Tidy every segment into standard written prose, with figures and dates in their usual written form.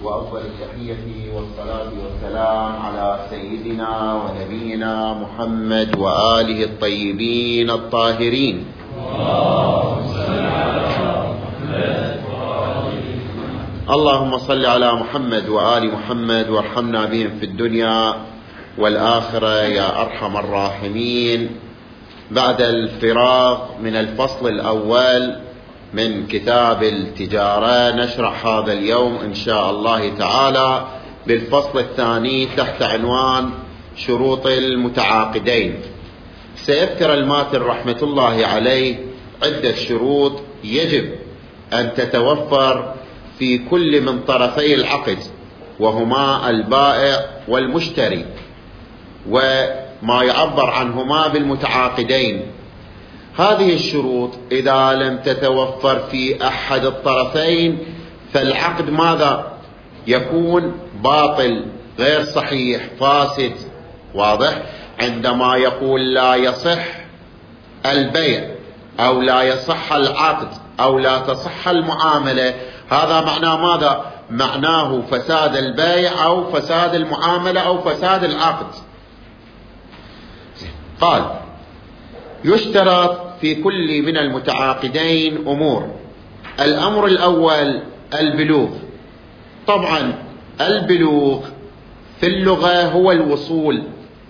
وأفضل التحية والصلاة والسلام على سيدنا ونبينا محمد وآله الطيبين الطاهرين. اللهم صل على محمد وآل محمد وارحمنا بهم في الدنيا والآخرة يا أرحم الراحمين. بعد الفراغ من الفصل الأول من كتاب التجارة نشرح هذا اليوم إن شاء الله تعالى بالفصل الثاني تحت عنوان شروط المتعاقدين. سيذكر الماتن رحمة الله عليه عدة شروط يجب أن تتوفر في كل من طرفي العقد، وهما البائع والمشتري، وما يعبر عنهما بالمتعاقدين. هذه الشروط إذا لم تتوفر في أحد الطرفين فالعقد ماذا؟ يكون باطل، غير صحيح، فاسد. واضح؟ عندما يقول لا يصح البيع أو لا يصح العقد أو لا تصح المعاملة، هذا معناه ماذا؟ معناه فساد البيع أو فساد المعاملة أو فساد العقد. قال: يشترط في كل من المتعاقدين أمور. الأمر الأول البلوغ. طبعا البلوغ في اللغة هو الوصول.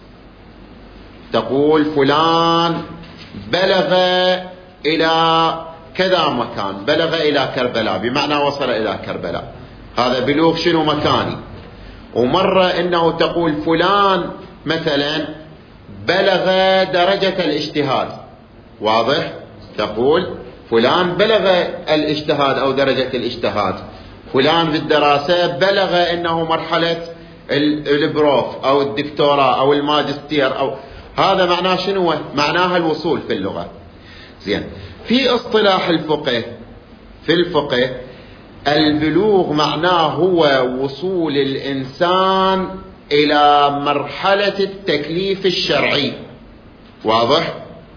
تقول فلان بلغ إلى كذا مكان، بلغ إلى كربلاء، بمعنى وصل إلى كربلاء، هذا بلوغ شنو مكاني. ومرة إنه تقول فلان مثلا بلغ درجة الاجتهاد. واضح؟ تقول فلان بلغ الاجتهاد أو درجة الاجتهاد. فلان في الدراسة بلغ إنه مرحلة البروف أو الدكتوراه أو الماجستير، أو هذا معناه شنو؟ معناها الوصول في اللغة. زين. في اصطلاح الفقه، في الفقه البلوغ معناه هو وصول الإنسان إلى مرحلة التكليف الشرعي. واضح؟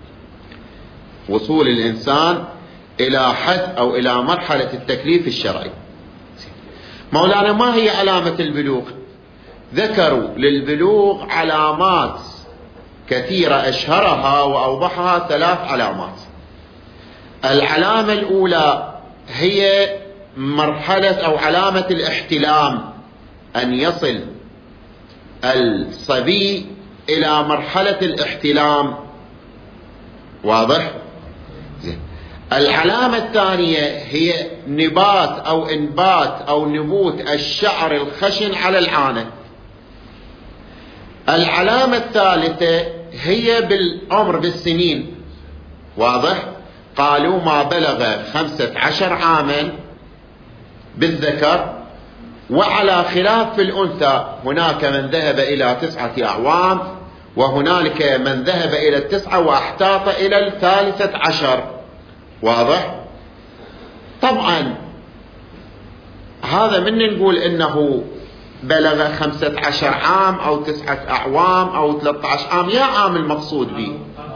وصول الإنسان إلى حد أو إلى مرحلة التكليف الشرعي. مولانا ما هي علامة البلوغ؟ ذكروا للبلوغ علامات كثيرة، أشهرها وأوضحها 3 علامات. العلامة الأولى هي مرحلة أو علامة الاحتلام، أن يصل الصبي إلى مرحلة الاحتلام. واضح؟ العلامة الثانية هي نبات أو إنبات أو نبوت الشعر الخشن على العانة. العلامة الثالثة هي بالعمر، بالسنين. واضح؟ قالوا ما بلغ 15 عاما بالذكر، وعلى خلاف في الأنثى، هناك من ذهب إلى 9 أعوام وهنالك من ذهب إلى 9 واحتاط إلى 13. واضح؟ طبعا هذا من نقول إنه بلغ 15 عام أو 9 أعوام أو 13 عام، يا عام المقصود به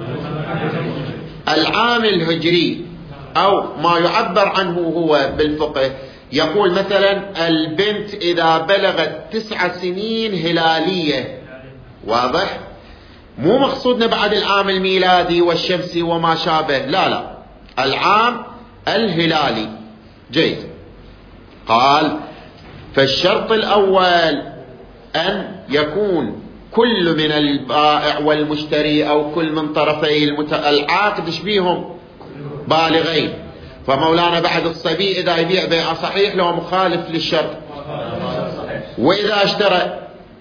العام الهجري، أو ما يعبر عنه هو بالفقه يقول مثلا البنت إذا بلغت 9 سنين هلالية. واضح؟ مو مقصودنا بعد العام الميلادي والشمسي وما شابه، لا لا، العام الهلالي. جيد. قال: فالشرط الأول أن يكون كل من البائع والمشتري أو كل من طرفي العاقد شبيهم بالغين. فمولانا بعد الصبي إذا يبيع بيع صحيح لو مخالف للشرط، وإذا اشترى،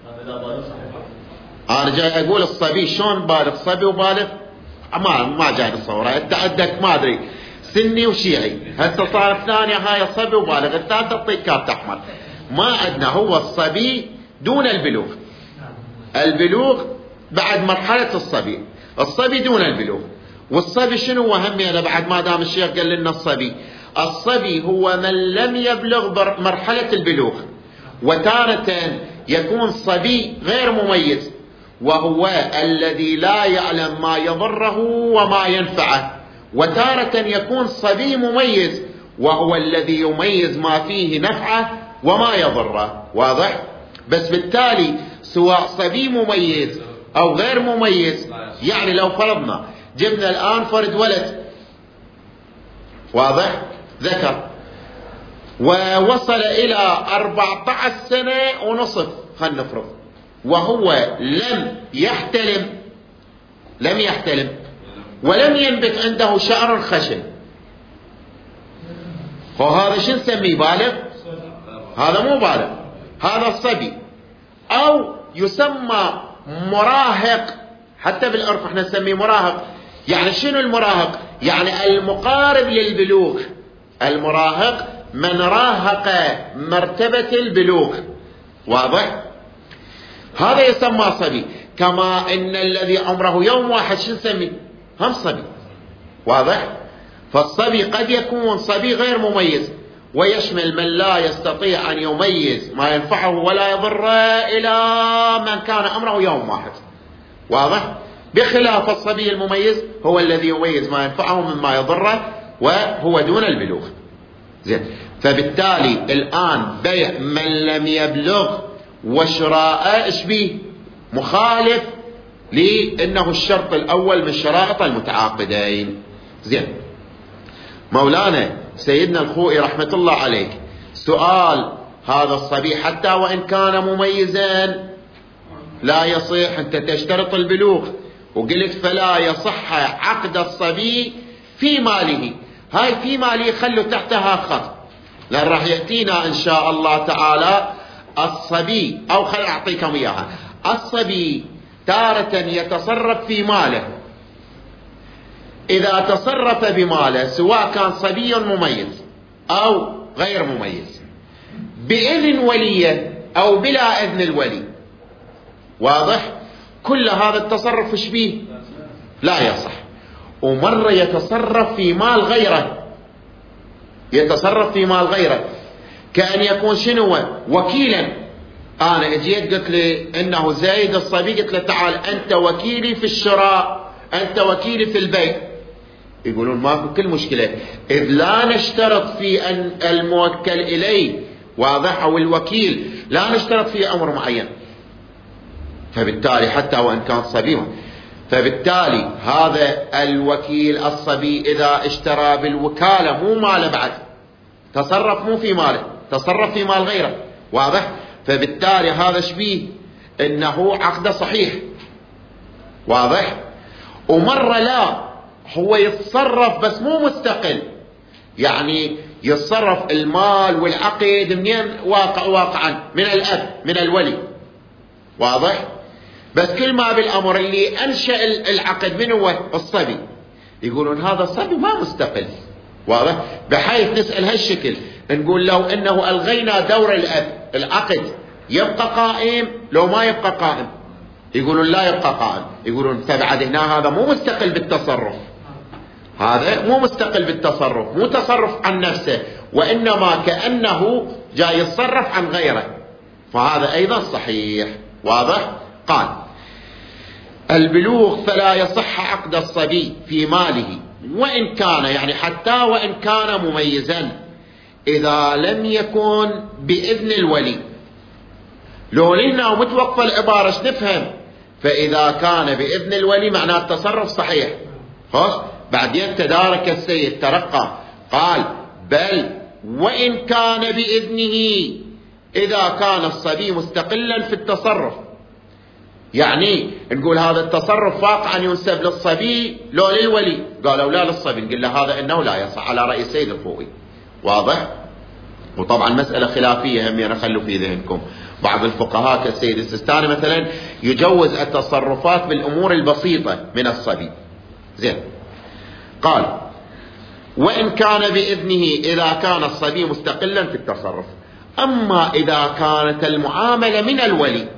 أنا جاي أقول الصبي شلون بالغ؟ صبي وبالغ ما جاي بالصورة. أنت عندك ما أدري سني وشيعي، هسه صار الثانية هاي صبي وبالغ، الثالثة تعطيك كارت أحمر. ما عندنا، هو الصبي دون البلوغ. البلوغ بعد مرحلة الصبي، الصبي دون البلوغ. والصبي شنو وهمي؟ أنا بعد ما دام الشيخ قال لنا الصبي هو من لم يبلغ مرحلة البلوغ. وتارة يكون صبي غير مميز، وهو الذي لا يعلم ما يضره وما ينفعه. وتارة يكون صبي مميز، وهو الذي يميز ما فيه نفعه وما يضره. واضح؟ بس بالتالي سواء صبي مميز أو غير مميز، يعني لو فرضنا جبنا الآن فرد ولد، واضح، ذكر، ووصل إلى 14 سنة ونصف خلنا نفرض، وهو لم يحتلم ولم ينبت عنده شعر خشن، وهذا شو نسميه؟ بالغ؟ هذا مو بالغ، هذا الصبي، أو يسمى مراهق. حتى بالعرف احنا نسميه مراهق. يعني شنو المراهق؟ يعني المقارب للبلوغ. المراهق من راهق مرتبة البلوغ. واضح؟ هذا يسمى صبي. كما ان الذي عمره يوم واحد شو نسميه؟ هم صبي. واضح؟ فالصبي قد يكون صبي غير مميز، ويشمل من لا يستطيع أن يميز ما ينفعه ولا يضره إلى من كان عمره يوم واحد. واضح؟ بخلاف الصبي المميز هو الذي يميز ما ينفعه مما يضره وهو دون البلوغ. زين. فبالتالي الآن بيع من لم يبلغ وشراء ايش بيه؟ مخالف لأنه الشرط الأول من شرائط المتعاقدين. زين. مولانا سيدنا الخوئي رحمة الله عليك، سؤال: هذا الصبي حتى وإن كان مميزا لا يصح، أنت تشترط البلوغ، وقلت فلا يصح عقد الصبي في ماله. هاي في ماله خلوا تحتها خط، لأن راح يأتينا إن شاء الله تعالى الصبي، أو خل أعطيكم إياها. الصبي تارة يتصرف في ماله، إذا تصرف بماله سواء كان صبي مميز أو غير مميز بإذن وليه أو بلا إذن الولي، واضح؟ كل هذا التصرف إيش بيه؟ لا يصح. ومرة يتصرف في مال غيره، كأن يكون شنو؟ وكيلا. أنا اجيت قلت لي إنه زايد الصبي، قلت له تعال أنت وكيلي في الشراء، أنت وكيلي في البيع. يقولون ماكو كل مشكلة، إذ لا نشترط في أن الموكل إليه، واضح، أو الوكيل لا نشترط في أمر معين. فبالتالي حتى وإن كان صبي، فبالتالي هذا الوكيل الصبي إذا اشترى بالوكالة مو ماله بعد، تصرف مو في ماله، تصرف في مال غيره. واضح؟ فبالتالي هذا شبيه إنه عقد صحيح. واضح؟ ومرة لا، هو يتصرف بس مو مستقل، يعني يتصرف المال والعقد منين؟ واقعا من الأب، من الولي. واضح؟ بس كل ما بالأمر اللي أنشأ العقد من هو؟ الصبي. يقولون هذا الصبي ما مستقل. واضح؟ بحيث نسأل هالشكل، نقول لو أنه ألغينا دور الأب، العقد يبقى قائم لو ما يبقى قائم؟ يقولون لا يبقى قائم. يقولون فبعد هنا هذا مو مستقل بالتصرف، هذا مو مستقل بالتصرف، مو تصرف عن نفسه، وإنما كأنه جاي يتصرف عن غيره، فهذا أيضا صحيح. واضح؟ قال: البلوغ فلا يصح عقد الصبي في ماله وإن كان، يعني حتى وإن كان مميزا، إذا لم يكن بإذن الولي. لو لنا ومتوقف العبارة نفهم؟ فإذا كان بإذن الولي معناه التصرف صحيح. خلاص؟ بعدين تدارك السيد، ترقى، قال: بل وإن كان بإذنه، إذا كان الصبي مستقلا في التصرف. يعني نقول هذا التصرف واقعا ينسب للصبي لو للولي؟ قالوا لا للصبي. نقول له هذا إنه لا يصح على رأي السيد الخوئي. واضح؟ وطبعا مسألة خلافية هم خلوا في ذهنكم. بعض الفقهاء كالسيد السيستاني مثلا يجوز التصرفات بالأمور البسيطة من الصبي. زين. قال: وإن كان بإذنه، إذا كان الصبي مستقلا في التصرف. أما إذا كانت المعاملة من الولي،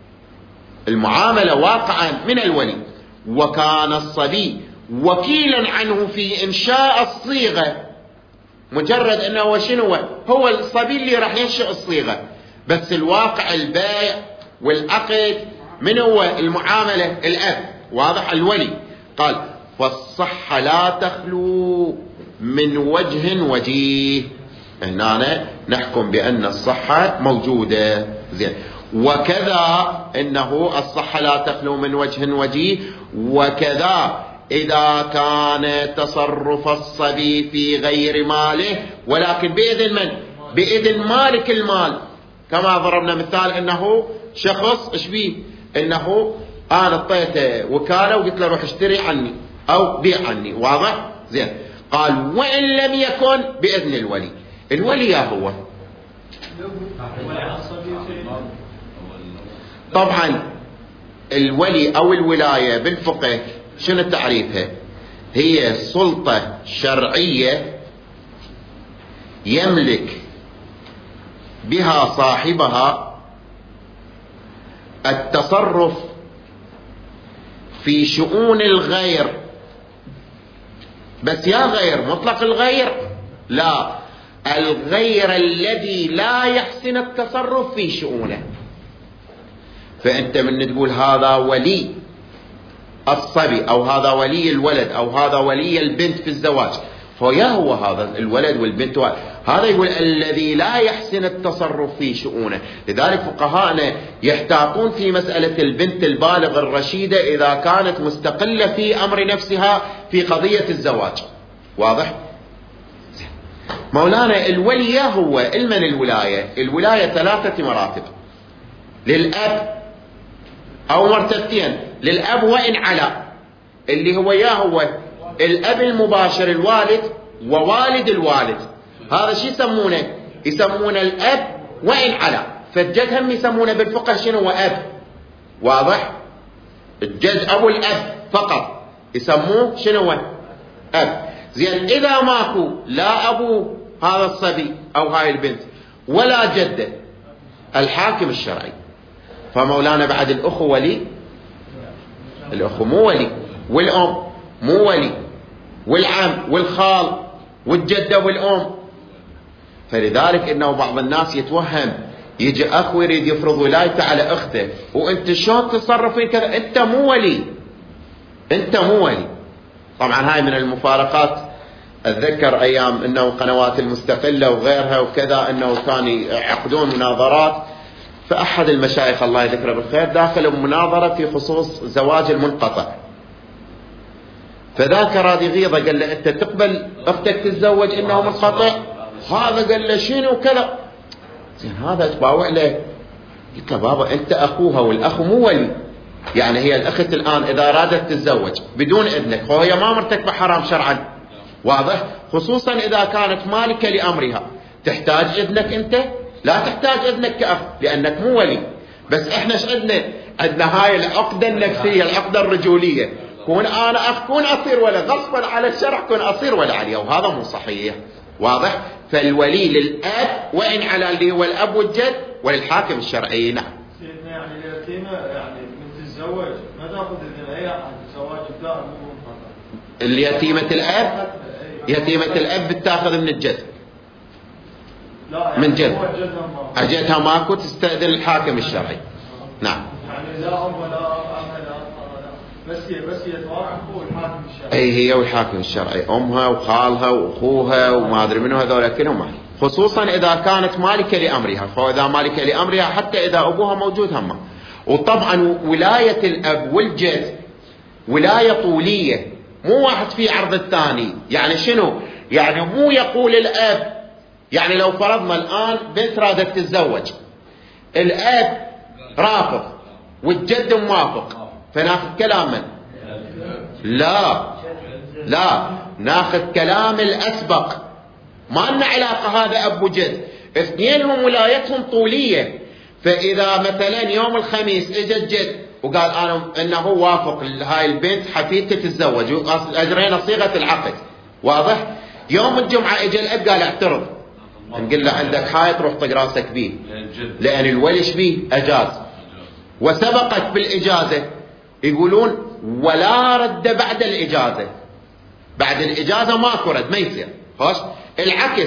المعاملة واقعا من الولي، وكان الصبي وكيلا عنه في إنشاء الصيغة، مجرد أنه شنو هو الصبي اللي راح ينشئ الصيغة، بس الواقع البيع والعقد من هو؟ المعاملة الأب، واضح، الولي. قال: فالصحة لا تخلو من وجه. هنا نحكم بأن الصحة موجودة. زين. وكذا إنه الصحة لا تخلو من وجه وجيه. وكذا إذا كان تصرف الصبي في غير ماله ولكن بإذن من؟ بإذن مالك المال. كما ضربنا مثال إنه شخص إشبيه إنه أنا اعطيته وكالة وقلت له روح اشتري عني أو بيع عني. واضح؟ زين. قال وإن لم يكن بإذن الولي. الولي هو طبعا الولي أو الولاية بالفقه شنو تعريفها؟ هي سلطة شرعية يملك بها صاحبها التصرف في شؤون الغير. بس يا غير مطلق الغير؟ لا، الغير الذي لا يحسن التصرف في شؤونه. فأنت من تقول هذا ولي الصبي أو هذا ولي الولد أو هذا ولي البنت في الزواج، فيا هو هذا الولد والبنت هذا يقول الذي لا يحسن التصرف في شؤونه. لذلك فقهاءنا يحتاطون في مسألة البنت البالغ الرشيدة إذا كانت مستقلة في أمر نفسها في قضية الزواج. واضح؟ مولانا الولي هو المن الولاية. الولاية 3 مراتب: للأب أو مرتبتين للأب وإن على، اللي هو يا هو الأب المباشر الوالد ووالد الوالد. هذا شو يسمونه؟ يسمونه الأب وإن على. فالجد هم يسمونه بالفقه شنو هو؟ أب. واضح؟ الجد أبو الأب فقط يسموه شنو هو؟ أب. زين. إذا ماكو لا أبو هذا الصبي أو هاي البنت ولا جده، الحاكم الشرعي. فمولانا بعد الأخو ولي؟ الأخو مو ولي، والأم مو ولي، والعم والخال والجدة والأم. فلذلك إنه بعض الناس يتوهم يجي أخو يريد يفرض ولايته على أخته، وأنت شلون تصرفين كذا؟ أنت مو ولي، أنت مو ولي. طبعا هاي من المفارقات. أتذكر أيام إنه قنوات المستقلة وغيرها وكذا إنه كانوا يعقدون مناظرات، فأحد المشايخ الله يذكره بالخير داخل مناظرة في خصوص زواج المنقطع، فذاك راد يغيظه قال له أنت تقبل أختك تتزوج إنه منقطع؟ هذا قال له شنو كذا. زين هذا تباوع له. قلت له بابا أنت أخوها والأخ مو ولي. يعني هي الأخت الآن إذا أرادت تتزوج بدون إذنك فهي ما مرتكبة حرام شرعا. واضح؟ خصوصا إذا كانت مالكة لأمرها. تحتاج إذنك أنت؟ لا تحتاج إذنك كأخ لأنك مو ولي. بس إحنا ايش عندنا هاي العقدة النفسية، العقدة الرجولية، كون أنا أخ كون أصير ولا، غصبا على الشرع كون أصير ولا عليه، وهذا مو صحيح. واضح؟ فالولي للأب وإن على اللي هو الأب والجد، وللحاكم الشرعي. نعم. سيدنا يعني اليتيمة يعني من تتزوج ما تأخذ إذن أي أحد زواج الدار مو منقطع. اليتيمة الأب، يتيمة الأب بتاخذ من الجد. لا يعني من جد أجدها ماكو تستأذن الحاكم الشرعي. نعم. يعني لا أم ولا أم بس هي توافق الحاكم الشرعي. أي هي والحاكم الشرعي، أمها وخالها وأخوها وما أدري منه هذول كلهم مالك، خصوصا إذا كانت مالكة لأمرها. فإذا مالكة لأمرها حتى إذا أبوها موجود هم. وطبعا ولاية الأب والجد ولاية طولية، مو واحد في عرض الثاني. يعني شنو؟ يعني مو يقول الأب، يعني لو فرضنا الآن بنت رادت تتزوج، الأب رافض والجد موافق، فناخذ كلام من؟ لا ناخذ كلام الأسبق. ما لنا علاقة هذا أب وجد، اثنينهم ولايتهم طولية. فإذا مثلا يوم الخميس اجى الجد وقال أنا إنه وافق هاي البنت حفيدتي تتزوج، أجرينا صيغة العقد. واضح؟ يوم الجمعة اجى الأب قال اعترض، نقول له عندك حائط روح طق راسك بيه، لأن الولي بيه أجاز. وسبقت بالإجازة، يقولون ولا رد بعد الإجازة. بعد الإجازة ماكو رد، ما يصير. خوش العكس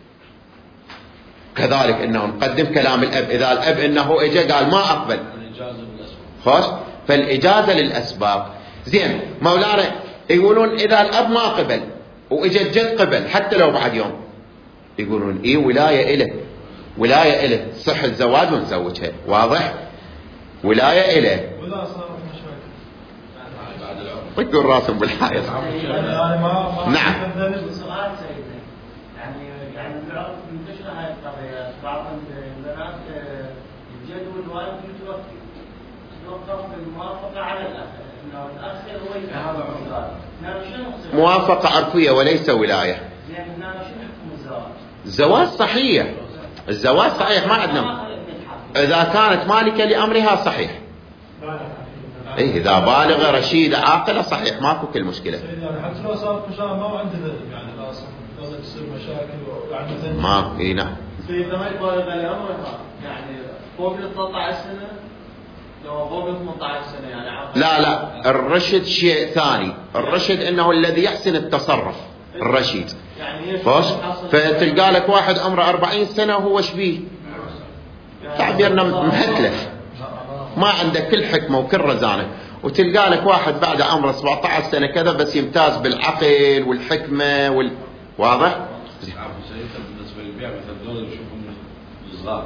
كذلك، إنه نقدم كلام الأب. إذا الأب إنه إجا قال ما أقبل، خوش فالإجازة للأسباب. زين مولانا يقولون إذا الأب ما قبل وإجا الجد قبل حتى لو بعد يوم، يقولون إيه ولاية إله، ولاية إله، صح الزواج ونزوجها. واضح؟ ولاية إله. ولا صارت مشاكل طقوا راسهم بالحائط. نعم. سؤال سيدنا، يعني منتشرة هاي القضية، بعض البنات الجد والوالد يتوقف بالموافقة على الأخ، إنه الأخ هو يتعامل. موافقة عرفية وليس ولاية. يعني شنو حكم الزواج؟ الزواج صحيح، الزواج صحيح، ما عندنا. إذا كانت مالكة لأمرها صحيح. إيه إذا بالغة رشيدة عاقلة صحيح، ماكو كل مشكلة. يعني حتى لو صارت مشاكل ما عنده ذنب، يعني لا صارت تصير مشاكل يعني ذنب. ما إيه نعم. إذا ما يبالغ لأمرها، يعني فوق 13 سنة، لو فوق 18 سنة يعني عاقل. لا الرشد شيء ثاني. الرشد إنه الذي يحسن التصرف، الرشيد. يعني فتلقى لك واحد عمره 40 سنة وهو شبيه تعبيرنا مهتلف، ما عنده كل حكمة وكل رزانة. وتلقى لك واحد بعد عمره 17 سنة كذا بس يمتاز بالعقل والحكمة واضح؟ بالنسبة للبيع مثل دول يشوفون بالظاهر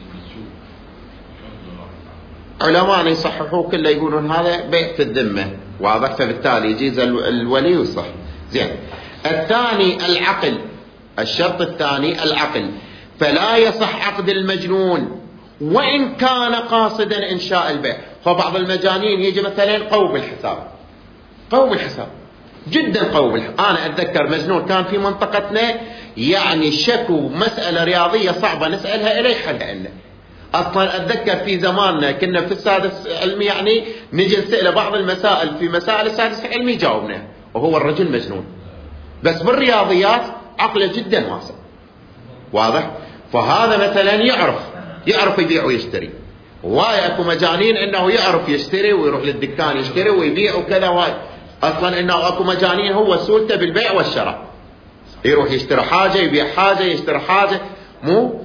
علماء يصححوه كله يقولون هذا بيع في الذمة، واضح؟ فبالتالي يجيز الولي وصح. زين. الثاني العقل، الشرط الثاني العقل، فلا يصح عقد المجنون وإن كان قاصدا إنشاء البيع. فبعض المجانين يجي مثلا قوي بالحساب جدا قوي بالحساب. أنا أتذكر مجنون كان في منطقتنا يعني شكو مسألة رياضية صعبة نسألها إليه حلها لنا. أصلا أتذكر في زماننا كنا في السادس علمي يعني نجي نسأله بعض المسائل في مسائل السادس علمي جاوبنا، وهو الرجل مجنون بس بالرياضيات عقله جدا واسع. واضح؟ فهذا مثلا يعرف يبيع ويشتري. واي اكو مجانين انه يعرف يشتري ويروح للدكان يشتري ويبيع وكذا. واي اصلا انه اكو مجانين هو سولته بالبيع والشراء، يروح يشتري حاجه يبيع حاجه يشتري حاجه. مو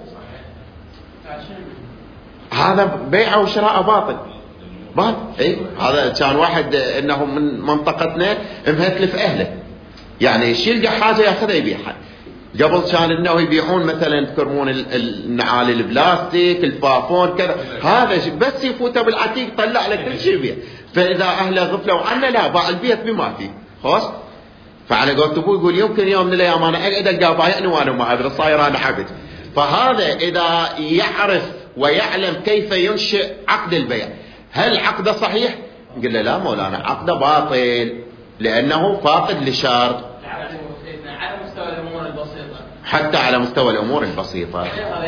هذا بيع وشراء باطل. اي هذا كان واحد انه من منطقتنا مهتلف اهله، يعني يلقى حاجه ياخذها يبيعها. قبل كان انه يبيعون مثلا تكرمون النعال البلاستيك الفافون كذا، هذا بس يفوته بالعتيق طلع لك كل شيء يبيع. فاذا اهله غفلوا عنه لا باع البيت بما فيه خلاص. فعلى قولت ابوي يقول يمكن يوم من الايام انا اقعد القى بايعني وانا ما ادري صاير انا عبد. فهذا اذا يعرف ويعلم كيف ينشئ عقد البيع، هل عقده صحيح؟ قل له لا مولانا عقده باطل لانه فاقد لشرط. على مستوى الامور البسيطه، حتى على مستوى الامور البسيطه.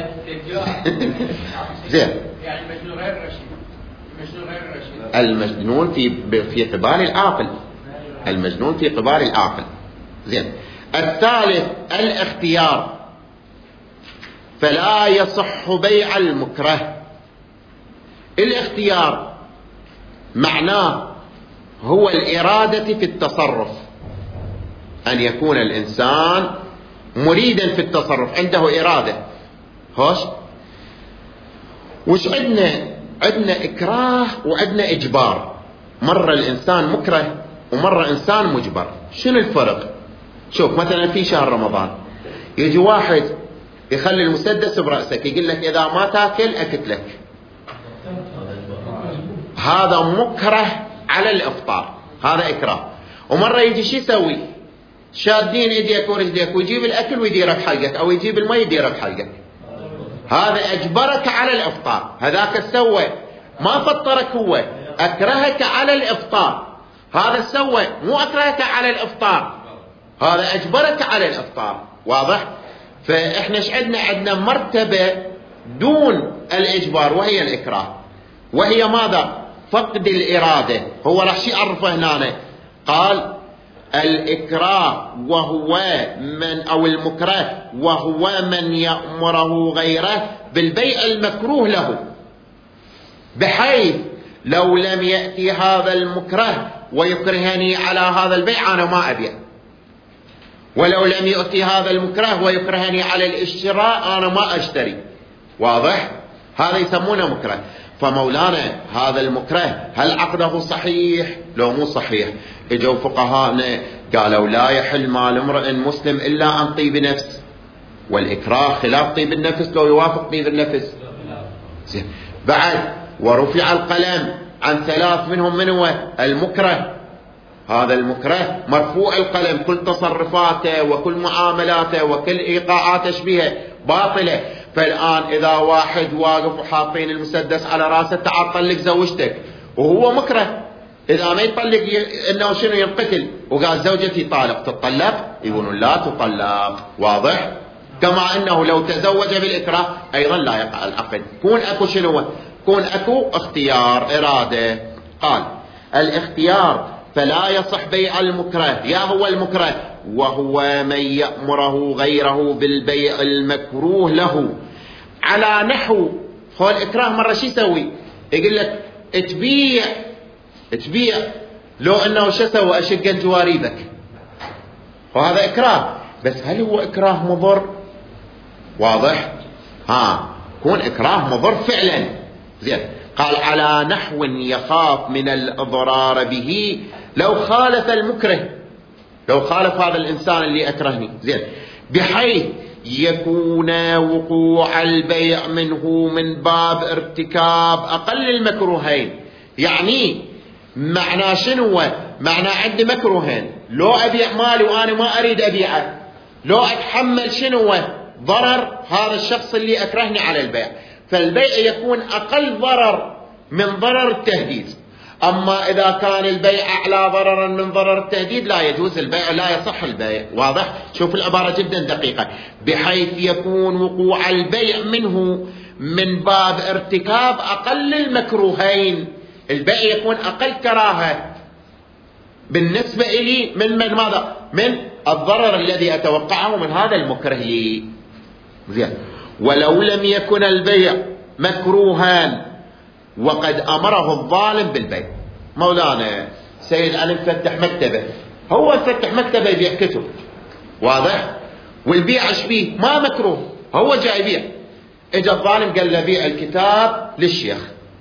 زين. يعني المجنون غير رشيد. المجنون في قبال العاقل. المجنون في قبال العاقل. زين. الثالث الاختيار، فلا يصح بيع المكره. الاختيار معناه هو الإرادة في التصرف، أن يكون الإنسان مريدا في التصرف عنده إرادة. وش عندنا إكراه وعندنا إجبار. مرة الإنسان مكره ومرة إنسان مجبر. شنو الفرق؟ شوف مثلا في شهر رمضان يجي واحد يخلي المسدس برأسك يقول لك إذا ما تاكل أقتلك، هذا مكره على الإفطار، هذا إكراه. ومرة يجي شو يسوي؟ شادين ايديك ورجليك ويجيب الأكل ويديرك حلقك أو يجيب الماء يديرك حلقك، هذا أجبرك على الإفطار. هذاك سوى ما فطرك، هو أكرهك على الإفطار. هذا سوى مو أكرهك على الإفطار، هذا أجبرك على الإفطار. واضح؟ فإحنا عندنا مرتبة دون الإجبار وهي الإكراه، وهي ماذا؟ فقد الإرادة. هو راح يعرفه هنا، قال الإكراه وهو من أو المكره وهو من يأمره غيره بالبيع المكروه له، بحيث لو لم يأتي هذا المكره ويكرهني على هذا البيع أنا ما أبيع، ولو لم يأتي هذا المكره ويكرهني على الاشتراء أنا ما أشتري. واضح؟ هذا يسمونه مكره. فمولانا هذا المكره هل عقده صحيح؟ لو مو صحيح اجوا فقهاءنا قالوا لا يحل مال امرئ مسلم إلا عن طيب نفس. والإكراه خلاف طيب النفس لو يوافق طيب النفس. بعد ورفع القلم عن 3 منهم من هو المكره. هذا المكره مرفوع القلم، كل تصرفاته وكل معاملاته وكل إيقاعاته تشبيهه باطلة. فالآن إذا واحد واقف وحاطين المسدس على راسه تعال طلق زوجتك وهو مكره، إذا ما يطلق إنه شنو ينقتل، وقال زوجتي طالق، تطلق؟ يقولون لا تطلق. واضح؟ كما أنه لو تزوج بالإكراه أيضا لا يقع العقد. كون أكو شنو؟ كون أكو اختيار إرادة. قال الاختيار فلا يصح بيع المكره، يا هو المكره وهو من يأمره غيره بالبيع المكروه له على نحو. هو الإكراه مرة شي يسوي؟ يقول لك تبيع لو أنه شو سوى أشق جواريبك، وهذا إكراه، بس هل هو إكراه مضر؟ واضح؟ كون إكراه مضر فعلا. زين، قال على نحو يخاف من الإضرار به لو خالف المكره، لو خالف هذا الإنسان اللي أكرهني، زين، بحيث يكون وقوع البيع منه من باب ارتكاب أقل المكروهين. يعني معنى شنو؟ معنى عندي مكروهين، لو أبيع مالي وأنا ما أريد أبيعه، لو أتحمل شنو؟ ضرر هذا الشخص اللي أكرهني على البيع، فالبيع يكون أقل ضرر من ضرر التهديد. أما إذا كان البيع أعلى ضررا من ضرر التهديد لا يجوز البيع، لا يصح البيع. واضح؟ شوف العبارة جدا دقيقة، بحيث يكون وقوع البيع منه من باب ارتكاب أقل المكروهين، البيع يكون أقل كراهة بالنسبة إلي من ماذا؟ من الضرر الذي أتوقعه من هذا المكره لي. زين، ولو لم يكن البيع مكروها وقد أمره الظالم بالبيع. مولانا سيد علي فتح مكتبه، هو فتح مكتبه يبيع كتب، واضح؟ والبيع شبيه ما مكروه، هو جاي يبيع، اجى الظالم قال له بيع الكتاب للشيخ.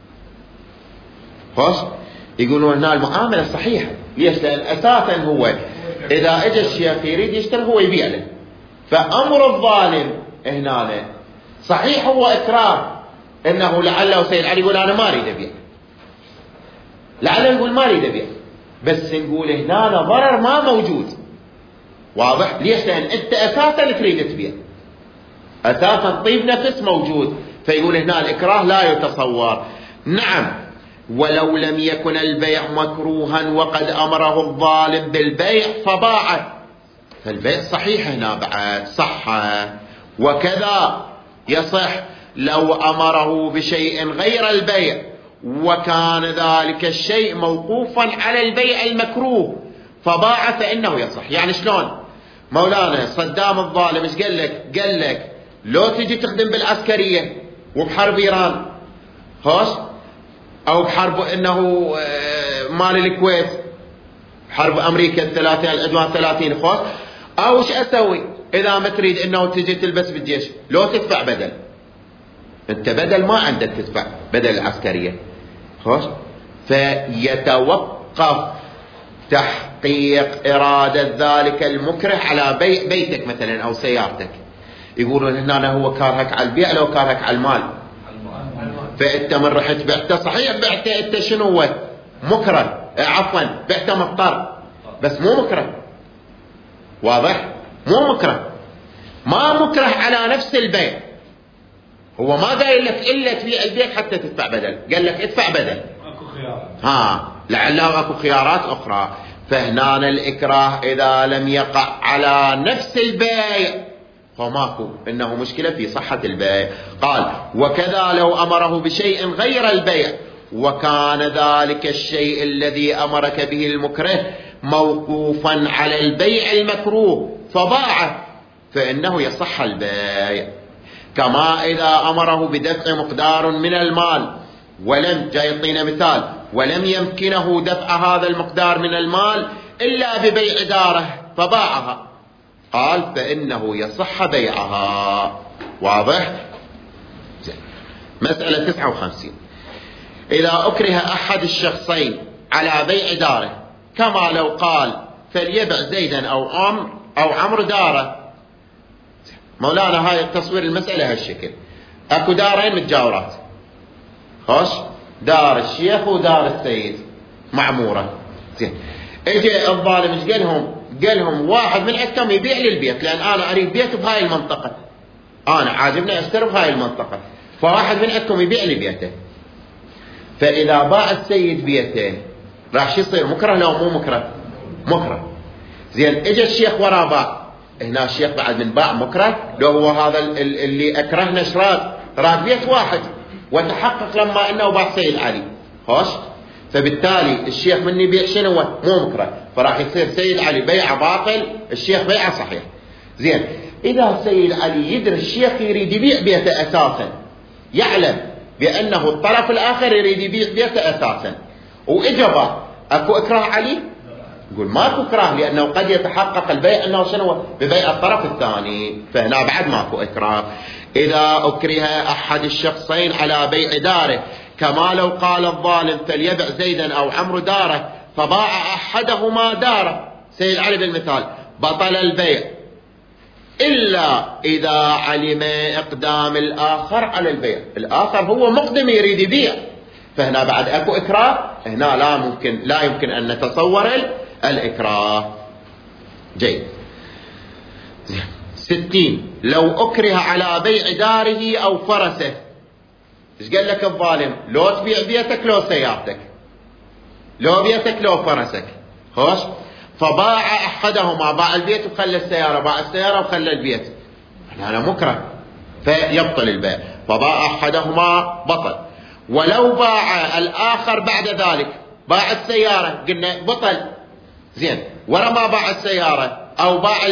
خوش، يقولون هنا المعاملة صحيحة. ليش؟ لأن أساسا هو إذا اجى الشيخ يريد يشتري هو يبيع له، فأمر الظالم هنا صحيح هو إكراه، إنه لعله سيد علي يقول أنا ما أريد أبيع، لعله يقول ما أريد أبيع، بس نقول هنا ضرر ما موجود. واضح؟ ليش؟ لأن أنت أساسا تريد تبيع، أساسا طيب نفس موجود، فيقول هنا الإكراه لا يتصور. نعم، ولو لم يكن البيع مكروها وقد أمره الظالم بالبيع فباعه، فالبيع صحيح هنا بعد صحة. وكذا يصح لو أمره بشيء غير البيع وكان ذلك الشيء موقوفا على البيع المكروه فباع فإنه يصح. يعني شلون؟ مولانا صدام الظالم ايش قال لك؟ قال لك لو تجي تخدم بالعسكرية وبحرب إيران، خوش، أو بحرب إنه مال الكويت، حرب أمريكا 30 خوش، أو ايش أسوي إذا ما تريد إنه تجي تلبس بالجيش؟ لو تدفع بدل، أنت بدل ما عندك تدفع بدل العسكرية، خوش، فيتوقف تحقيق إرادة ذلك المكره على بيتك مثلا أو سيارتك. يقولون هنا هو كارهك على البيع لو كارهك على المال، فأنت من رحت بعته، صحيح بعته أنت شنو هو؟ مكره، عفوا بعته مضطر بس مو مكره. واضح؟ مو مكره، ما مكره على نفس البيع. هو ما قال لك إلا تبيع البيت حتى تدفع بدل، قال لك ادفع بدل، اكو خيارات، لعله اكو خيارات اخرى. فهنا الإكراه إذا لم يقع على نفس البيع فماكو انه مشكلة في صحة البيع. قال وكذا لو أمره بشيء غير البيع وكان ذلك الشيء الذي أمرك به المكره موقوفا على البيع المكروه فباعه فإنه يصح البيع. كما إذا أمره بدفع مقدار من المال ولم، جاي يعطينا مثال، ولم يمكنه دفع هذا المقدار من المال إلا ببيع داره فباعها، قال فإنه يصح بيعها. واضح؟ مسألة 59. إذا أكره أحد الشخصين على بيع داره كما لو قال فليبع زيدا أو عمرو داره، مولانا هاي تصوير المسألة هالشكل، اكو دارين متجاورات، خوش، دار الشيخ ودار السيد معمورة، زين. اجى الظالم ايش قالهم واحد من عندكم يبيع لي البيت، لان انا اريد بيت بهاي المنطقة، انا عاجبني اشتري بهاي المنطقة، فواحد من عندكم يبيع لي بيته. فاذا باع السيد بيته راح يصير مكره لو مو مكره؟ مكره. زين، اجى الشيخ ورا باع، هنا الشيخ بعد من باع مكره، لو هو هذا اللي اكرهنا راد بيت واحد، وتحقق لما انه باع سيد علي، خوش، فبالتالي الشيخ من يبيع شنو؟ مو مكره، فراح يصير سيد علي بيعه باطل، الشيخ بيعه صحيح. زين، اذا سيد علي يدري الشيخ يريد يبيع بيته اساسا، يعلم بانه الطرف الاخر يريد يبيع بيته اساسا، واجا اكو اكراه علي؟ يقول ماكو اكراه، لانه قد يتحقق البيع انه شنو؟ ببيع الطرف الثاني، فهنا بعد ماكو اكراه. اذا اكره احد الشخصين على بيع داره، كما لو قال الظالم فليبع زيدا او عمرو داره، فباع احدهما داره، سيد علي بالمثال، بطل البيع الا اذا علم اقدام الاخر على البيع، الاخر هو مقدم يريد يبيع، فهنا بعد اكو اكراه، هنا لا يمكن ان نتصور الاكراه. جيد. 60 لو اكره على بيع داره او فرسه، ايش قال لك الظالم؟ لو تبيع بيتك لو سيارتك، لو بيتك لو فرسك، خوش، فباع احدهما، باع البيت وخلى السياره، باع السياره وخلى البيت، هذا مكره فيبطل البيع، فباع احدهما بطل. ولو باع الاخر بعد ذلك، باع السياره قلنا بطل، زين، ورا ما باع السياره او باع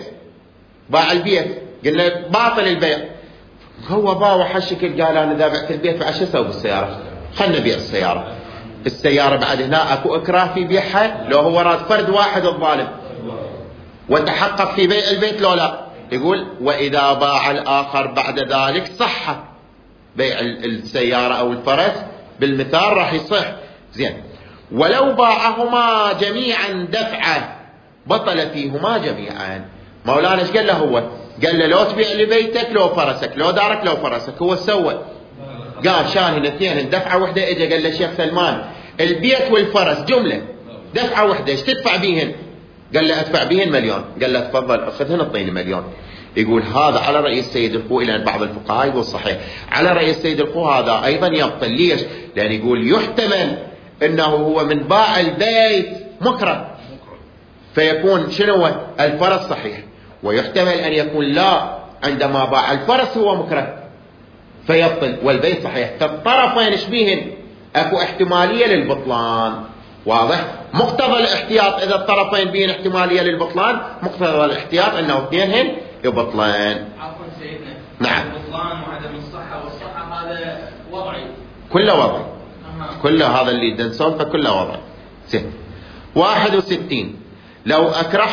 البيت قلنا باطل البيع. هو باع حشكل، قال انا اذا بعت البيت فعش اسوي بالسياره؟ خلنا نبيع السياره. السياره بعد هنا اكو اكراه في بيعها، لو هو راد فرد واحد الظالم وتحقق في بيع البيت لو لا؟ يقول واذا باع الاخر بعد ذلك صح بيع السياره او الفرس، بالمثال راح يصح. زين، ولو باعهما جميعا دفعه بطل فيهما جميعا. مولانا ايش قال له هو؟ قال له لو تبيع لي بيتك لو فرسك، لو دارك لو فرسك، هو سوى قال شاهن اثنين دفعه واحده. اجى قال له شيخ سلمان البيت والفرس جمله دفعه واحده، ايش تدفع بيهن؟ قال له ادفع بيهن مليون. قال له تفضل اخذهن اعطيني مليون. يقول هذا على رأي السيد الخوئي، لأن بعض الفقهاء يقول صحيح، على رأي السيد الخوئي هذا أيضا يبطل. ليش؟ لأن يقول يحتمل أنه هو من باع البيت مكره، فيكون شنو الفرس صحيح، ويحتمل أن يكون لا، عندما باع الفرس هو مكره فيبطل والبيت صحيح. فالطرفين شبيهن أكو احتمالية للبطلان، واضح؟ مقتضى الاحتياط إذا الطرفين بين احتمالية للبطلان، مقتضى الاحتياط أنه اثنينهن يبطلان. عفوا سيدنا، نعم، البطلان وعدم الصحة والصحة هذا وضعي، كله وضعي، كله هذا اللي دنسون فكله وضعي. زين. 61 لو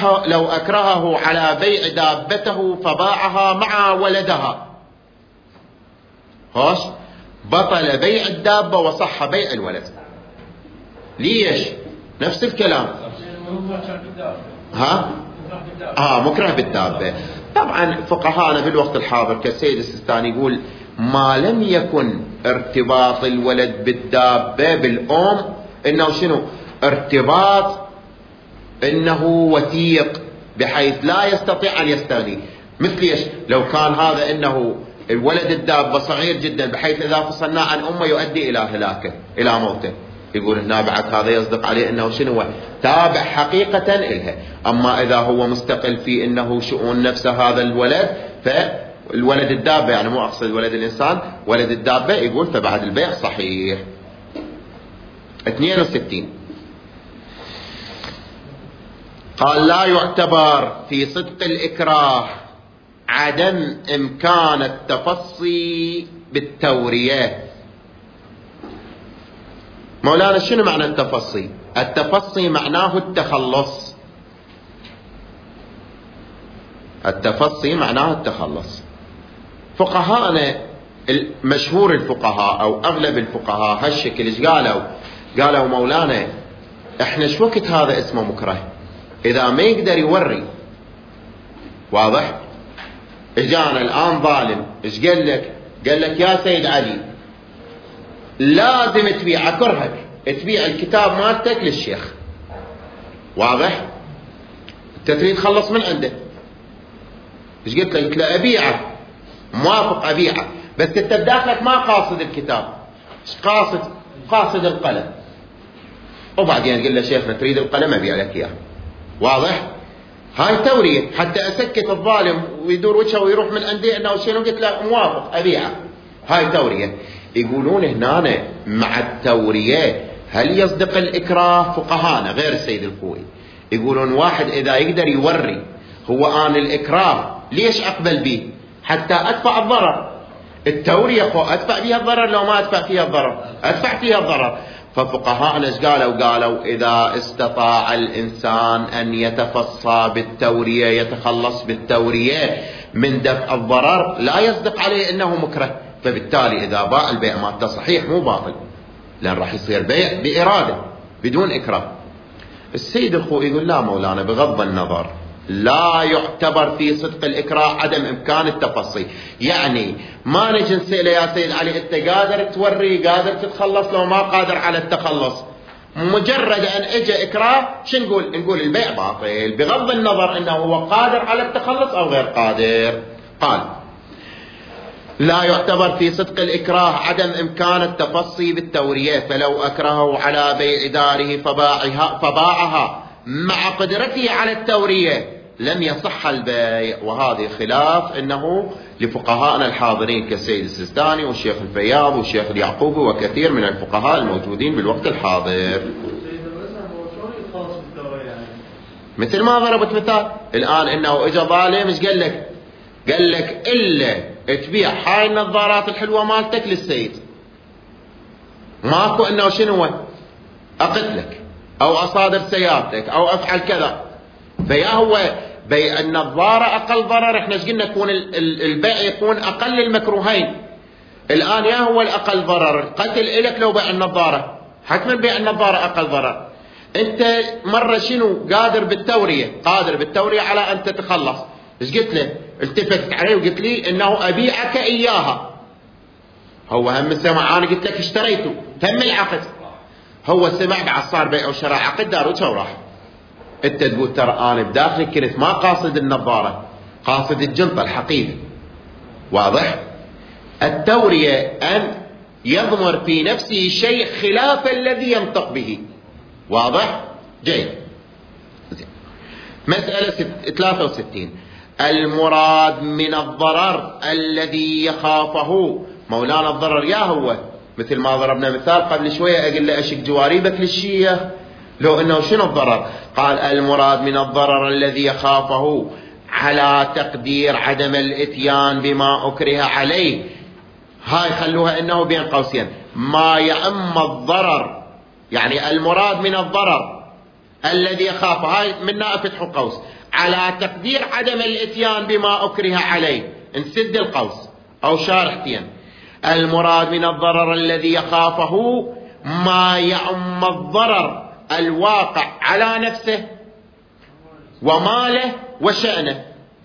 أكرهه على بيع دابته فباعها مع ولدها، خوش، بطل بيع الدابة وصح بيع الولد. ليش؟ نفس الكلام. مكره بالدابة. طبعا فقهانا في الوقت الحاضر كالسيد السيستاني يقول ما لم يكن ارتباط الولد بالدابة بالأم انه شنو؟ ارتباط انه وثيق بحيث لا يستطيع ان يستغني. مثل ايش؟ لو كان هذا انه الولد الدابة صغير جدا بحيث اذا فصلناه عن امه يؤدي الى هلاكه، الى موته، يقول هنا بعد هذا يصدق عليه انه شنو؟ تابع حقيقة إلها. اما اذا هو مستقل في انه شؤون نفسه هذا الولد، فالولد الدابة يعني مو اقصد ولد الانسان، ولد الدابة، يقول فبعد البيع صحيح. 62 قال لا يعتبر في صدق الإكراه عدم إمكان التفصي بالتورية. مولانا شنو معنى التفصي؟ التفصي معناه التخلص، التفصي معناه التخلص. فقهاءنا مشهور الفقهاء أو أغلب الفقهاء هالشكل ايش قالوا مولانا احنا شو وقت هذا اسمه مكره؟ إذا ما يقدر يوري، واضح؟ اجانا الآن ظالم، ايش قال لك؟ قال لك يا سيد علي لازم تبيع، أكرهك تبيع الكتاب مالتك للشيخ. واضح؟ انت تريد تخلص من عنده. ايش قلت له؟ قلت له أبيعه، موافق أبيعه، بس انت بداخلك ما قاصد الكتاب، ايش قاصد؟ قاصد القلم. وبعدين قل له شيخنا تريد القلم أبيع لك إياه. واضح؟ هاي تورية حتى أسكت الظالم ويدور وجهه ويروح من عندي أنه شنو. قلت له موافق أبيعه. هاي تورية. يقولون هنا مع التورية هل يصدق الإكراه؟ فقهانا غير السيد الخوئي يقولون واحد إذا يقدر يوري هو آن الإكراه ليش أقبل به؟ حتى أدفع الضرر. التورية أدفع فيها الضرر، لو ما أدفع فيها الضرر أدفع فيها الضرر. ففقهاءنا ايش قالوا؟ قالوا إذا استطاع الإنسان أن يتفصى بالتورية يتخلص بالتورية من دفع الضرر لا يصدق عليه أنه مكره، فبالتالي إذا باع البيع مالته صحيح مو باطل، لأن راح يصير بيع بإرادة بدون إكراه. السيد الخوئي يقول لا مولانا، بغض النظر لا يعتبر في صدق الإكراه عدم إمكان التفصي. يعني ما نجي نسأله يا سيد علي أنت قادر توري، قادر تتخلص، لو ما قادر على التخلص مجرد أن اجى إكراه شو نقول؟ نقول البيع باطل بغض النظر أنه هو قادر على التخلص أو غير قادر. قال لا يعتبر في صدق الإكراه عدم إمكان التفصي بالتورية، فلو أكرهه على بيع داره فباعها مع قدرته على التورية لم يصح البيع. وهذه خلاف انه لفقهاءنا الحاضرين كالسيد السيستاني والشيخ الفياض والشيخ اليعقوبي وكثير من الفقهاء الموجودين بالوقت الحاضر. مثل ما ضربت مثال الآن انه اجى ظالم ايش قال لك؟ قال لك الا تبيع هاي النظارات الحلوة مالتك للسيد، ماكو انه شنو اقتلك او اصادر سيارتك او افعل كذا. فيا هو بيع النظارة اقل ضرر، احنا ايش قلنا؟ يكون البيع يكون اقل المكروهين. الان يا هو الاقل ضرر قتل الك لو بيع النظارة، حتما بيع النظارة اقل ضرر. انت مرة شنو قادر بالتورية، قادر بالتورية على ان تتخلص. ايش قلت له؟ التفتت عليه وقلت لي انه ابيعك اياها. هو هم سمع، انا قلت لك اشتريته تم العقد، هو سمع بعد صار بيع وشراء عقد دار وراح. انت تقول ترى انا بداخلي كنت ما قاصد النظارة، قاصد الجنطة الحقيبة. واضح؟ التورية ان يضمر في نفسه شيء خلاف الذي ينطق به. واضح؟ جيد. مسألة 63 المراد من الضرر الذي يخافه. مولانا الضرر يا هو مثل ما ضربنا مثال قبل شوية أقول له أشك جواريبك للشيخ، لو أنه شنو الضرر؟ قال المراد من الضرر الذي يخافه على تقدير عدم الاتيان بما أكره عليه. هاي خلوها أنه بين قوسين ما يعم الضرر، يعني المراد من الضرر الذي يخافه، هاي منها فتح قوس، على تقدير عدم الاتيان بما أكره عليه، نسد القوس أو شارحتين. المراد من الضرر الذي يخافه ما يعم الضرر الواقع على نفسه وماله وشأنه.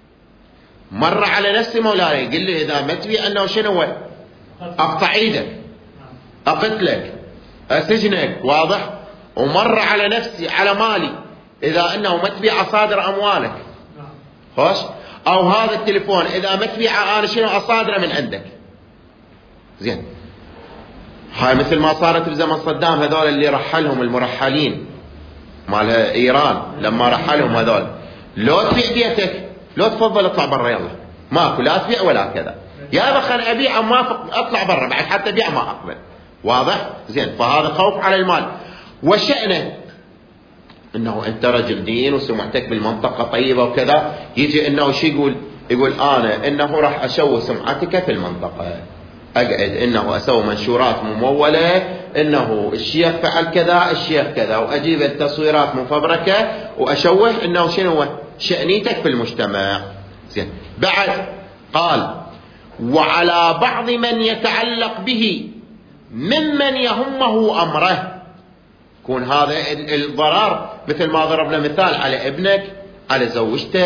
مر على نفسي مولاي قل لي إذا ما تبي أنه شنو أقطع إيدك، أقتلك، أسجنك. واضح؟ ومر على نفسي على مالي إذا أنه ما تبي أصادر أموالك، خوش، أو هذا التليفون إذا ما تبي أنا شنو أصادره من عندك. زين، هاي مثل ما صارت بزمن صدام، هذول اللي رحلهم المرحلين مال إيران لما رحلهم هذول، لو تبيع بيتك لو تفضل اطلع برا، يلا ماكو لا تبيع ولا كذا، يا بخن أبيع موافق أطلع برا بعد حتى بيع ما أقبل. واضح؟ زين، فهذا خوف على المال. وشأنه انه انت رجل دين وسمعتك بالمنطقة طيبة وكذا، يجي انه شو يقول؟ يقول انا انه راح اشوه سمعتك في المنطقة، اقعد انه اسوي منشورات ممولة انه الشيخ فعل كذا الشيخ كذا، واجيب التصويرات مفبركة واشوه انه شنو شأنيتك في المجتمع. زين، بعد قال وعلى بعض من يتعلق به ممن يهمه امره. يكون هذا الضرر مثل ما ضربنا مثال على ابنك، على زوجتك،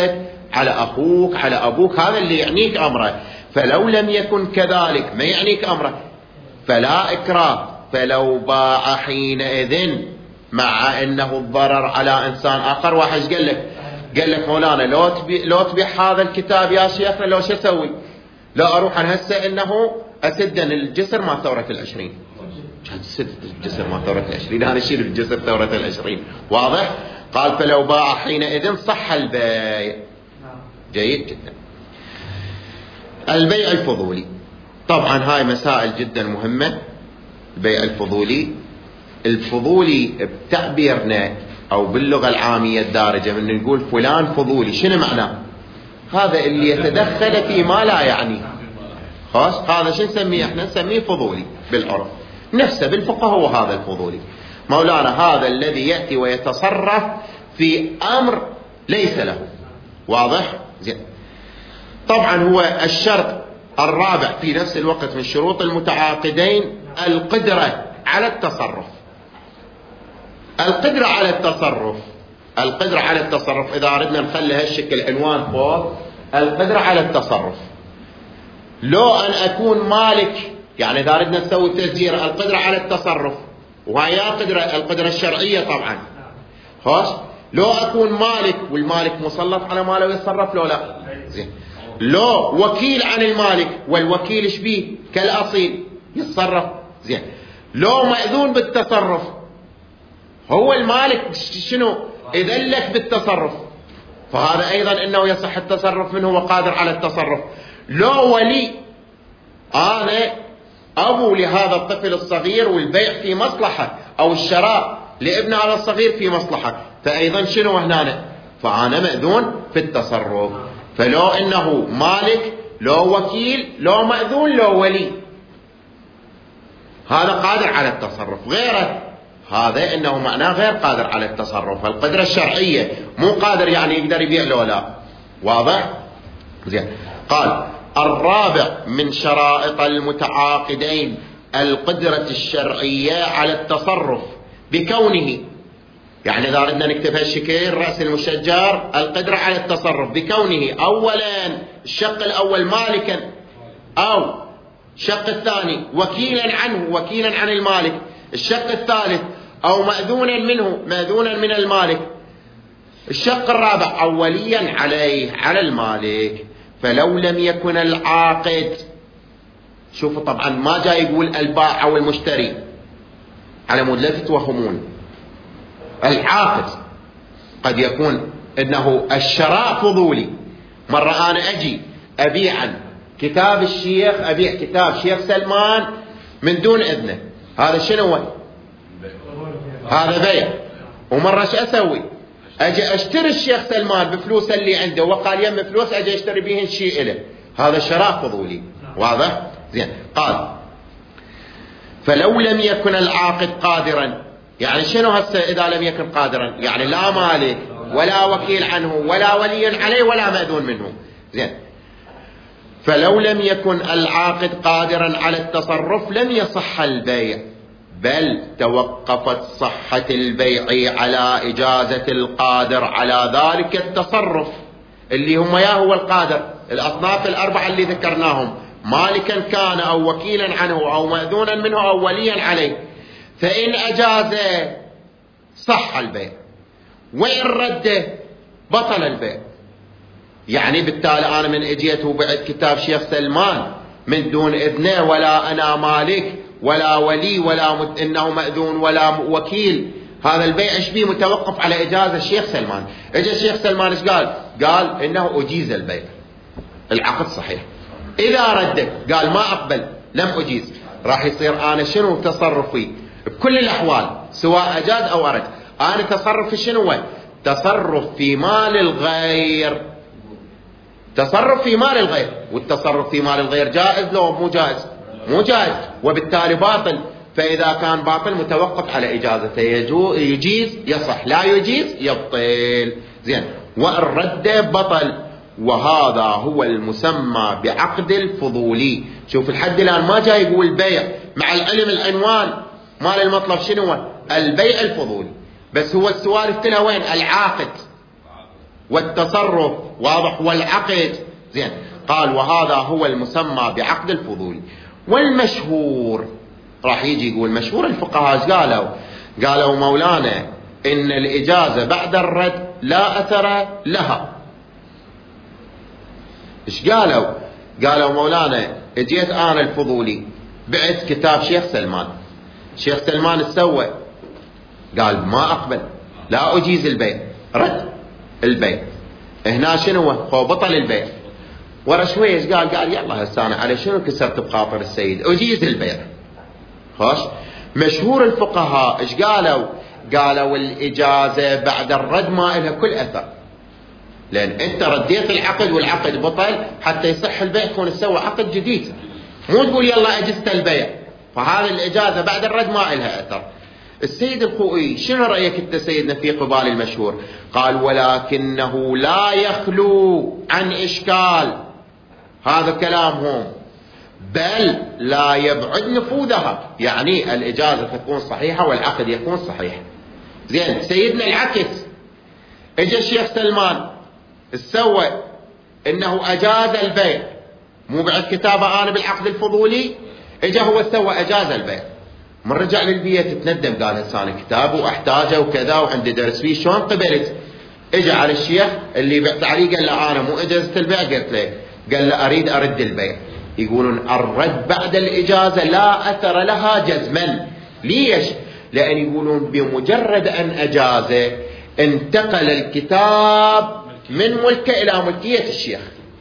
على أخوك على أبوك، هذا اللي يعنيك أمره. فلو لم يكن كذلك ما يعنيك أمره فلا إكراه. فلو باع حينئذ مع أنه الضرر على إنسان آخر. واحد قال لك مولانا لو تبيع هذا الكتاب يا شيخنا لو شو أسوي؟ لا أروح أنا هسه إنه أسدن الجسر مع ثورة 20. كان تسد الجسر مع ثورة 20، أنا أشيل الجسر ثورة 20. واضح؟ قال فلو باع حينئذ صح البيع. جيد جدا. البيع الفضولي طبعا هاي مسائل جدا مهمة. البيع الفضولي بتعبيرنا أو باللغة العامية الدارجة من نقول فلان فضولي، شنو معناه؟ هذا اللي يتدخل فيما لا يعني. خلاص هذا شو نسميه احنا؟ نسميه فضولي بالعرف. نفسه بالفقه هو هذا الفضولي. مولانا هذا الذي يأتي ويتصرف في أمر ليس له. واضح؟ زين. طبعا هو الشرط الرابع في نفس الوقت من شروط المتعاقدين القدرة على التصرف. القدرة على التصرف إذا أردنا نخلي هالشكل عنوان فوق، القدرة على التصرف. لو أن أكون مالك، يعني إذا أردنا نسوي تسجير القدرة على التصرف، وهي القدرة الشرعية طبعا. خلاص لو أكون مالك والمالك مسلط على ماله ويتصرف لو لا. زين. لو وكيل عن المالك والوكيل ايش بيه كالأصيل يتصرف. زين. لو مأذون بالتصرف، هو المالك شنو إذن لك بالتصرف، فهذا أيضا إنه يصح التصرف منه وقادر على التصرف. لو ولي، أنا أبو لهذا الطفل الصغير والبيع في مصلحة أو الشراء لابن هذا الصغير في مصلحة، فأيضا شنو هنا؟ فأنا مأذون في التصرف. فلو إنه مالك، لو وكيل، لو مأذون، لو ولي، هذا قادر على التصرف. غيره هذا إنه معناه غير قادر على التصرف. القدرة الشرعية مو قادر يعني يقدر يبيع لو لا. واضح؟ زين. قال الرابع من شرائط المتعاقدين القدرة الشرعية على التصرف بكونه، يعني إذا أردنا نكتب هالشكل رأس المشجر القدرة على التصرف بكونه أولا الشق الأول مالكا، أو الشق الثاني وكيلا عنه وكيلا عن المالك، الشق الثالث أو مأذونا من المالك، الشق الرابع أو وليا عليه على المالك. فلو لم يكن العاقد، شوفوا طبعا ما جاي يقول البائع أو المشتري على مود لا تتوهمون. العاقد قد يكون إنه الشراء فضولي. مرة أنا أجي أبيع كتاب الشيخ، أبيع كتاب شيخ سلمان من دون إذنه، هذا شنو هو؟ هذا بيع. ومرة شو أسوي؟ أجي أشتري الشيخ سلمان بفلوس اللي عنده وقال يم فلوس أجي أشتري بهن شيء إله، هذا شراء فضولي. واضح؟ زين. قال فلو لم يكن العاقد قادرا، يعني شنو هسه إذا لم يكن قادرا؟ يعني لا مالك ولا وكيل عنه ولا ولي عليه ولا مأذون منه. زين. فلو لم يكن العاقد قادرا على التصرف لم يصح البيع، بل توقفت صحة البيع على إجازة القادر على ذلك التصرف اللي هم هو القادر، الأصناف الأربعة اللي ذكرناهم، مالكا كان أو وكيلا عنه أو مأذونا منه أو وليا عليه. فإن أجاز صح البيع، وإن رد بطل البيع. يعني بالتالي أنا من اجيت وبعت كتاب شيخ سلمان من دون إذنه، ولا أنا مالك ولا ولي ولا إنه مأذون ولا وكيل، هذا البيع ايش بيه؟ متوقف على إجازة الشيخ سلمان. اجى الشيخ سلمان ايش قال؟ قال إنه أجيز البيع، العقد صحيح. إذا ردت قال ما أقبل لم أجيز، راح يصير أنا شنو تصرفي بكل الأحوال سواء أجاز أو أرد؟ أنا تصرفي شنو هو؟ تصرف في مال الغير، تصرف في مال الغير. والتصرف في مال الغير جائز لو مو جائز؟ مو جائز، وبالتالي باطل. فإذا كان باطل متوقف على إجازته، يجيز يصح، لا يجيز يبطل. زين. وإن رد بطل، وهذا هو المسمى بعقد الفضولي. شوف الحد الآن ما جاي يقول بيع، مع العلم العنوان مال المطلب شنو هو؟ البيع الفضولي. بس هو السؤال افتنا وين؟ العاقد. والتصرف، واضح، والعقد. زين، قال وهذا هو المسمى بعقد الفضولي. والمشهور راح يجي يقول مشهور الفقهاء قالوا مولانا إن الإجازة بعد الرد لا أثر لها. إيش قالوا مولانا اجيت أنا الفضولي بعت كتاب شيخ سلمان إيش سوى؟ قال ما أقبل، لا أجيز البيع، رد البيع. هنا شنو هو بطل البيع. ورا شوي ايش قال يلا هسه انا على شنو كسرت بخاطر السيد، اجيز البيع. خوش. مشهور الفقهاء ايش قالوا الاجازه بعد الرد ما لها كل اثر، لان انت رديت العقد والعقد بطل، حتى يصح البيع يكون سوى عقد جديد، مو تقول يلا اجزت البيع. فهذه الاجازه بعد الرد ما لها اثر. السيد الخوئي شنو رأيك انت سيدنا في قبال المشهور؟ قال ولكنه لا يخلو عن إشكال، هذا كلامهم، بل لا يبعد نفوذها، يعني الإجازة تكون صحيحة والعقد يكون صحيح. زين، سيدنا العكس، اجى الشيخ سلمان سوى انه اجاز البيع، مو بعد كتابه انا بالعقد الفضولي، اجى هو سوى اجاز البيع. من رجع للبيت تندم، قال هسه انا كتابه واحتاجه وكذا وعندي درس فيه، شلون قبلت؟ اجى على الشيخ اللي بعت عليه قال له انا مو اجازت البيع، قلت له، قال له اريد ارد البيع. يقولون الرد بعد الاجازه لا اثر لها جزما. ليش؟ لان يقولون بمجرد ان اجازه انتقل الكتاب من ملكه الى ملكيه الشيخ،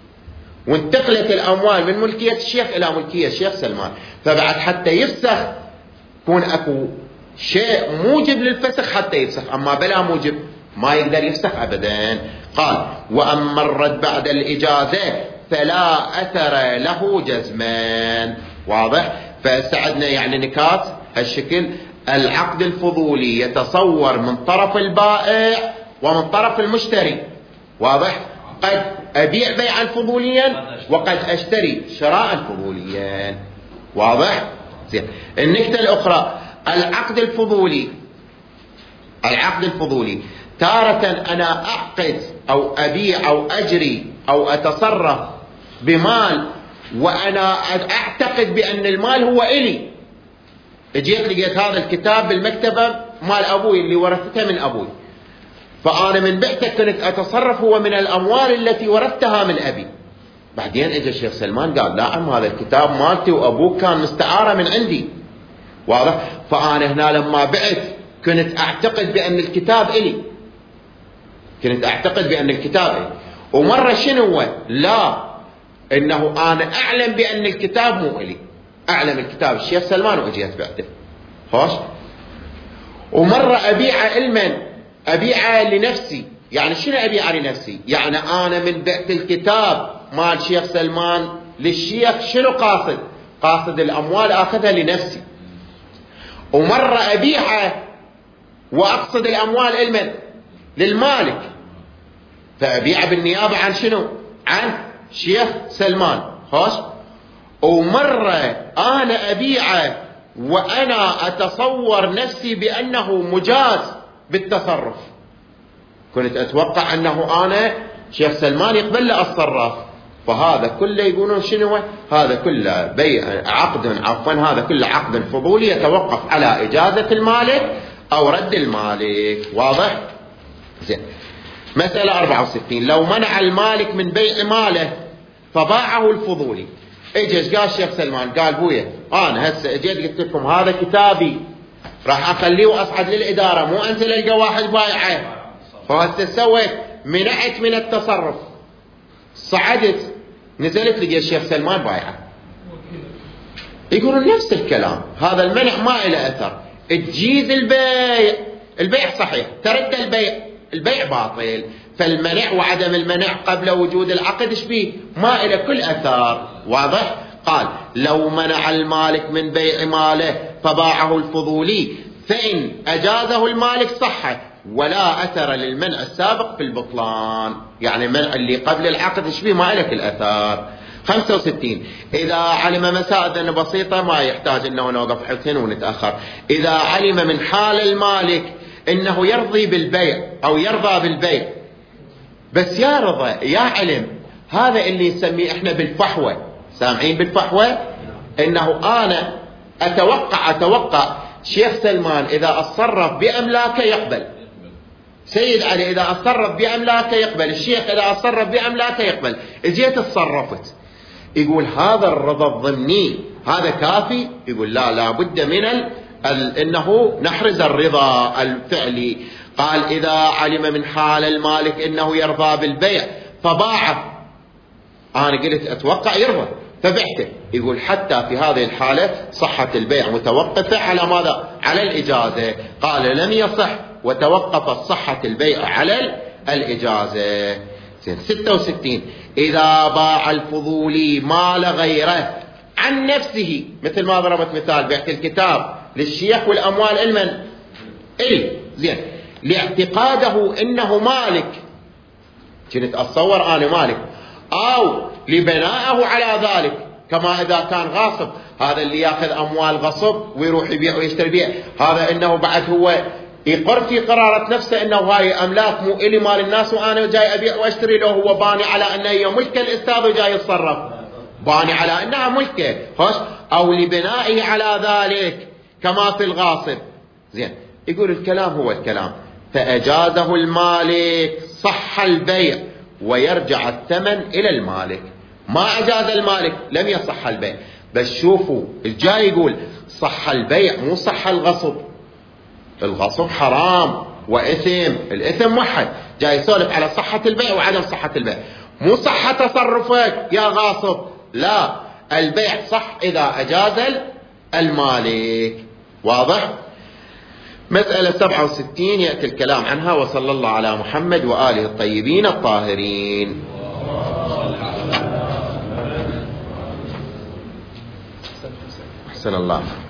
وانتقلت الاموال من ملكيه الشيخ الى ملكيه الشيخ سلمان، فبعد حتى يفسخ يكون اكو شيء موجب للفسخ حتى يفسخ، اما بلا موجب ما يقدر يفسخ ابدا. قال واما الرد بعد الاجازه فلا اثر له جزمان. واضح؟ فسعدنا يعني نكات هالشكل. العقد الفضولي يتصور من طرف البائع ومن طرف المشتري. واضح؟ قد ابيع بيعا فضوليا وقد اشتري شراء فضوليا. واضح؟ زين. النكتة الأخرى، العقد الفضولي تارة أنا أعقد أو أبيع أو أجري أو أتصرف بمال وأنا أعتقد بأن المال هو إلي. اجيت لقيت هذا الكتاب بالمكتبة مال أبوي اللي ورثته من أبوي، فأنا من بعته كنت أتصرف هو من الأموال التي ورثتها من أبي. بعدين اجى الشيخ سلمان قال لا عم هذا الكتاب مالتي وابوك كان مستعاره من عندي. واضح؟ فانا هنا لما بعت كنت اعتقد بان الكتاب الي، ومره شنو لا انه انا اعلم بان الكتاب مو الي، اعلم الكتاب الشيخ سلمان واجيت بعته. خوش. ومره ابيعه لنفسي. يعني شنو ابيعه لنفسي؟ يعني انا من بعت الكتاب مال شيخ سلمان للشيخ شنو قاصد الاموال اخذها لنفسي. ومره ابيعه واقصد الاموال للمالك، فابيعه بالنيابه عن شنو؟ عن شيخ سلمان. خوش. ومره انا ابيعه وانا اتصور نفسي بانه مجاز بالتصرف، كنت اتوقع انه انا شيخ سلمان يقبل له الصراف. فهذا كله يقولون شنو؟ هذا كله هذا كله عقد فضولي يتوقف على اجازة المالك او رد المالك. واضح؟ زين. مسألة 64، لو منع المالك من بيع ماله فباعه الفضولي. اجى قال الشيخ سلمان قال بويا انا هسه اجيت قلت لكم هذا كتابي راح اخليه واصعد للاداره، مو انزل القى واحد بايعه. فهسه سويت منعت من التصرف، صعدت نزلت لقى الشيخ سلمان بايعه. يقولون نفس الكلام، هذا المنع ما له اثر، تجيز البيع صحيح، ترد البيع باطل. فالمنع وعدم المنع قبل وجود العقد شبيه ما له كل اثار. واضح؟ قال لو منع المالك من بيع ماله فباعه الفضولي فإن أجازه المالك صح ولا أثر للمنع السابق في البطلان. يعني المنع اللي قبل العقد شبيه ما لك الأثار. 65 إذا علم مسائل بسيطة ما يحتاج أنه نوقف حتى ونتأخر. إذا علم من حال المالك أنه يرضى بالبيع بس يا رضا يا علم، هذا اللي نسميه احنا بالفحوة. سامعين بالفحوة؟ انه انا اتوقع شيخ سلمان اذا اتصرف باملاكه يقبل، سيد علي اذا اتصرف باملاكه يقبل، الشيخ اذا اتصرف باملاكه يقبل. اجيت اتصرفت، يقول هذا الرضا الضمني هذا كافي؟ يقول لا، لابد من انه نحرز الرضا الفعلي. قال اذا علم من حال المالك انه يرضى بالبيع فباعه، انا قلت اتوقع يرضى فبعته، يقول حتى في هذه الحالة صحة البيع متوقفة على ماذا؟ على الإجازة. قال لم يصح وتوقفت صحة البيع على الإجازة. 66 إذا باع الفضولي مال غيره عن نفسه، مثل ما ضربت مثال بعت الكتاب للشيخ والأموال المن زين، لاعتقاده إنه مالك، كنت أتصور أنا مالك، أو لبنائه على ذلك، كما إذا كان غاصب، هذا اللي يأخذ أموال غصب ويروح يبيع ويشتري بيع، هذا إنه بعد هو يقر في قرارة نفسه إنه هاي أملاك مو إلي مال الناس وأنا جاي أبيع وأشتري له، هو باني على أنه هي ملكه الأستاذ وجاي يتصرف، باني على أنها ملكه، أو لبنائه على ذلك كما في الغاصب. زين، يقول الكلام هو الكلام، فأجازه المالك صح البيع ويرجع الثمن إلى المالك. ما أجاز المالك لم يصح البيع. بس شوفوا الجاي يقول صح البيع مو صح الغصب، الغصب حرام وإثم، الإثم وحد، جاي يسولف على صحة البيع وعدم صحة البيع، مو صحة تصرفك يا غاصب، لا، البيع صح إذا أجاز المالك. واضح؟ مسألة 67 يأتي الكلام عنها. وصلى الله على محمد وآله الطيبين الطاهرين. أحسن الله.